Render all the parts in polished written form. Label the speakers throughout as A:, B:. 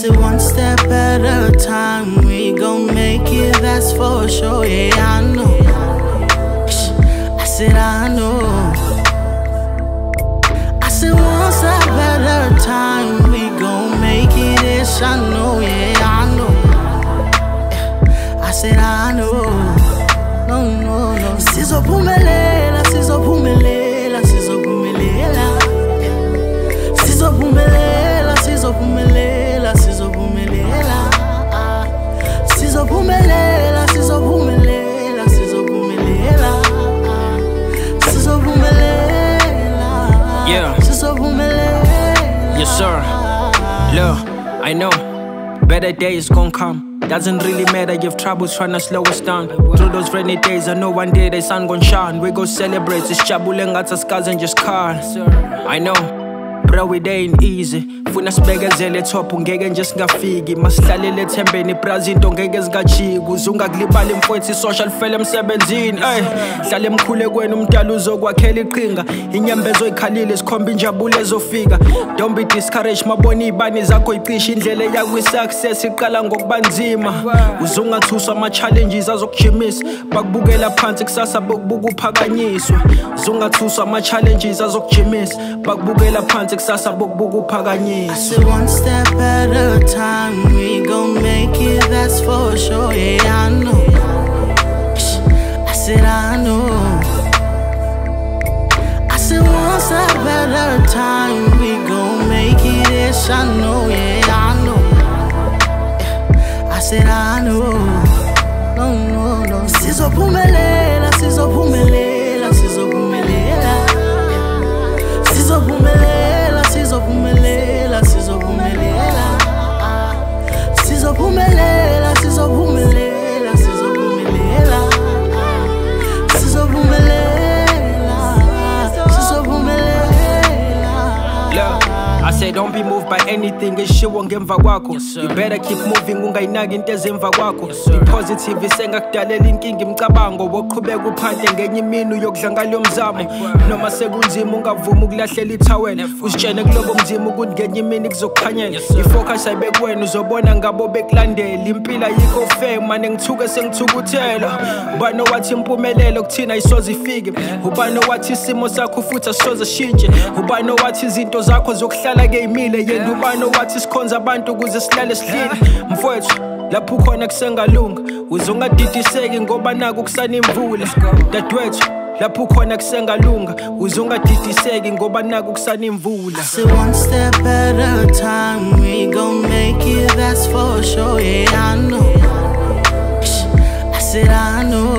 A: said one step at a time, we gon' make it, that's for sure. Yeah, I know. I said I know. I said one step at a time, we gon' make it, yes I know. Yeah, I know. I said I know. No, no, no. Sizophumelela, sizophumelela, sizophumelela. Sizophumelela, sizophumelela, sizophumelela. Sizophumelela, sizophumelela, sizophumelela. Sizophumelela.
B: Yeah.
A: Sizophumelela.
B: Yes, sir. Look, I know better days gon' come. Doesn't really matter if trouble's tryna slow us down. Through those rainy days, I know one day the sun gon' shine. We go celebrate this jabule ngathi scars and just call. I know, bro, it ain't easy. Funa sibekezele top ungeke nje singafiki. Masihlalele ethembeni bras into ngeke zingajiki. Uzungakulibala mfowethu social fele emsebenzini. Ey, hlale emkhule kwenu umdala uzokwakhela iqhinga. Inyambezo ikhalile sikhomba injabulo ezofika. Don't be discouraged mabona ibani zakho icisha indlela yakho success iqala ngokubanzima. Uzungathuswa ama challenges azokujimisa. Bakubukela phansi kusasa bokubuka uphakanyiswa. Uzungathuswa ama challenges azokujimisa. Bakubukela phansi kusasa bokubuka uphakanyiswa.
A: I said one step at a time, we gon' make it, that's for sure. Yeah, I know. I said I know. I said one step at a time, we gon' make it, yes I know. Yeah, I know. I said I know. No, no, no. Sizophumelela, sizophumelela, sizophumelela. Sizophumelela, sizophumelela, sizophumelela. Sizophumelela, sizophumelela, sizophumelela. Sizophumelela, sizophumelela.
B: Look, I say don't be moved by anything, ishiwo ngemva kwakho. You better keep moving, ungayinaki into ezemva kwakho. Be positive, isengakudalela inkinga imcabango. Woqhubeka uphandle ngenye imini uyokudla ngalo mzamo. Noma sekunzima ungavuma ukulahlela ithawela. Usitshene kulobo mzima ukuthi ngenye imini kuzokukhanyela. Ifocus ayibekuwena uzobona ngabo bekulandela. Impilo ayikho fair manje ngithuke sengithukuthela. Ubani owathi impumelelo kuthina ayisoze ifike. Ubani owathi isimo sakho futhi asoze shintshe. Ubani owathi izinto zakho zokuhlala kuyimile. Yena ubani owathi sikhonza abantu ukuze silale sihlile. Mfowethu lapho khona kusengalunga. Uzongadidiseki ngoba naku kusana imvula. Dadwethu lapho khona kusengalunga. Uzongadidiseki ngoba naku kusana imvula.
A: I said one step at a time, we gon' make it, that's for sure. Yeah, I know. I said I know.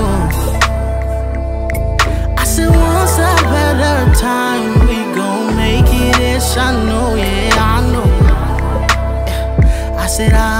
A: I said one step at a time, we gon' make it, yes I know. Yeah, I know. I said I